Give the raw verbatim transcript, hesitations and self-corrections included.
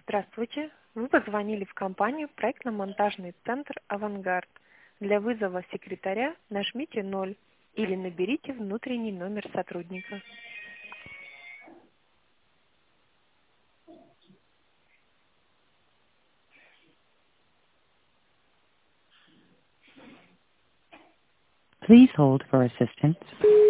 Здравствуйте. Вы позвонили в компанию проектно-монтажный центр «Авангард». Для вызова секретаря нажмите ноль или наберите внутренний номер сотрудника. Please hold for assistance.